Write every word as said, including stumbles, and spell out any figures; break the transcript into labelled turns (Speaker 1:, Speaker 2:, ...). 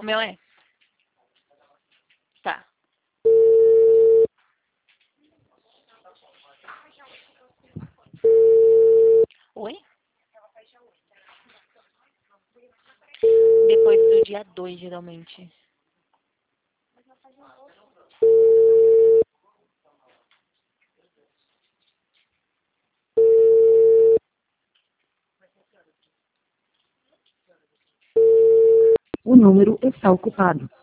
Speaker 1: O meu é? Tá. Oi? Depois do dia dois, geralmente.
Speaker 2: O número está ocupado.